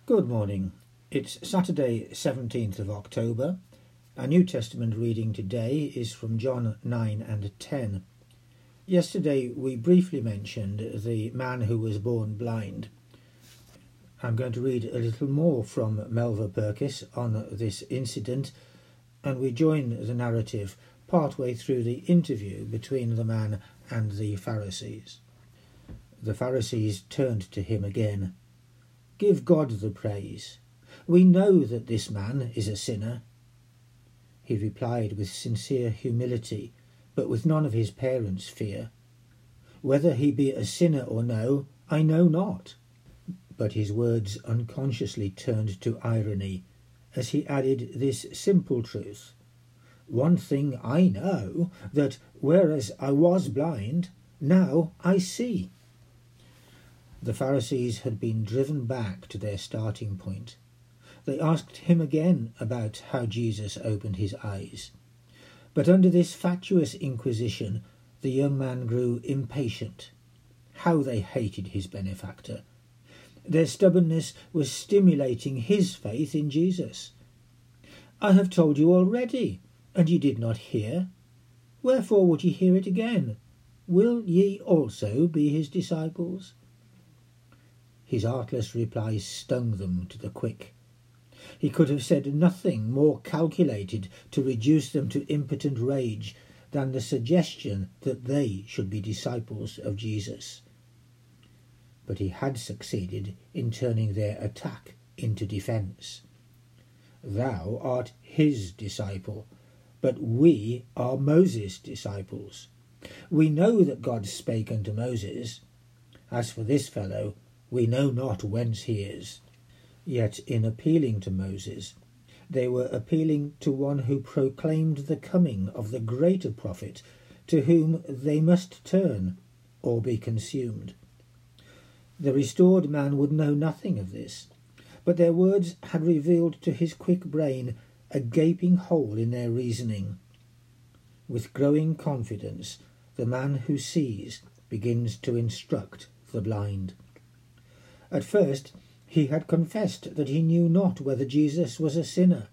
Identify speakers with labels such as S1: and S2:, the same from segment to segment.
S1: Good morning. It's Saturday, 17th of October. Our New Testament reading today is from John 9 and 10. Yesterday we briefly mentioned the man who was born blind. I'm going to read a little more from Melva Purkis on this incident, and we join the narrative partway through the interview between the man and the Pharisees. The Pharisees turned to him again. "Give God the praise. We know that this man is a sinner." He replied with sincere humility, but with none of his parents' fear. "Whether he be a sinner or no, I know not." But his words unconsciously turned to irony as he added this simple truth: "One thing I know, that whereas I was blind, now I see." The Pharisees had been driven back to their starting point. They asked him again about how Jesus opened his eyes. But under this fatuous inquisition, the young man grew impatient. How they hated his benefactor! Their stubbornness was stimulating his faith in Jesus. "I have told you already, and ye did not hear. Wherefore would ye hear it again? Will ye also be his disciples?" His artless reply stung them to the quick. He could have said nothing more calculated to reduce them to impotent rage than the suggestion that they should be disciples of Jesus. But he had succeeded in turning their attack into defence. "Thou art his disciple, but we are Moses' disciples. We know that God spake unto Moses. As for this fellow, we know not whence he is." Yet in appealing to Moses, they were appealing to one who proclaimed the coming of the greater prophet, to whom they must turn or be consumed. The restored man would know nothing of this, but their words had revealed to his quick brain a gaping hole in their reasoning. With growing confidence, the man who sees begins to instruct the blind. At first he had confessed that he knew not whether Jesus was a sinner.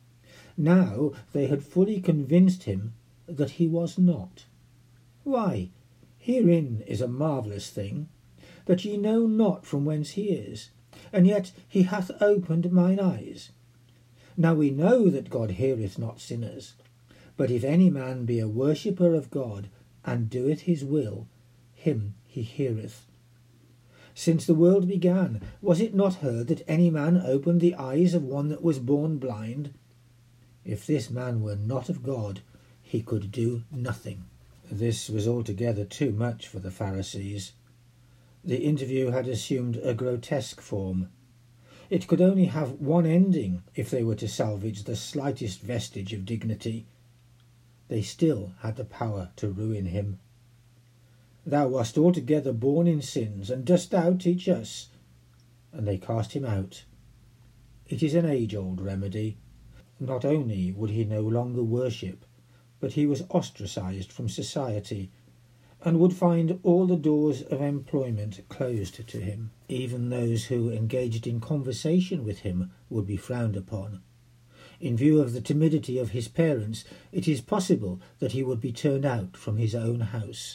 S1: Now they had fully convinced him that he was not. "Why, herein is a marvellous thing, that ye know not from whence he is, and yet he hath opened mine eyes. Now we know that God heareth not sinners, but if any man be a worshipper of God, and doeth his will, him he heareth. Since the world began, was it not heard that any man opened the eyes of one that was born blind? If this man were not of God, he could do nothing." This was altogether too much for the Pharisees. The interview had assumed a grotesque form. It could only have one ending if they were to salvage the slightest vestige of dignity. They still had the power to ruin him. "Thou wast altogether born in sins, and dost thou teach us?" And they cast him out. It is an age-old remedy. Not only would he no longer worship, but he was ostracized from society, and would find all the doors of employment closed to him. Even those who engaged in conversation with him would be frowned upon. In view of the timidity of his parents, it is possible that he would be turned out from his own house.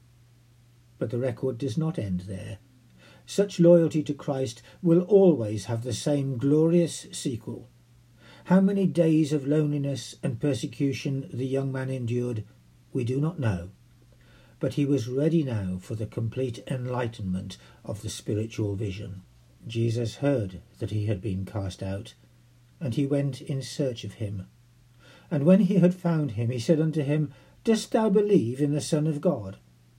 S1: But the record does not end there. Such loyalty to Christ will always have the same glorious sequel. How many days of loneliness and persecution the young man endured, we do not know. But he was ready now for the complete enlightenment of the spiritual vision. Jesus heard that he had been cast out, and he went in search of him. And when he had found him, he said unto him, "Dost thou believe in the Son of God?"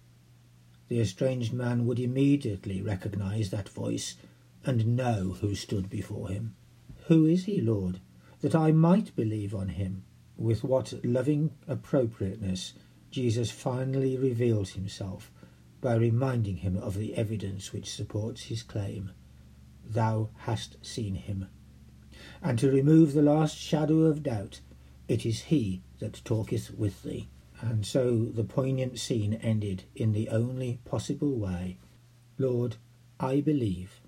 S1: The estranged man would immediately recognize that voice and know who stood before him. "Who is he, Lord, that I might believe on him?" With what loving appropriateness Jesus finally reveals himself by reminding him of the evidence which supports his claim. "Thou hast seen him." And to remove the last shadow of doubt, it is he that talketh with thee. And so the poignant scene ended in the only possible way. "Lord, I believe."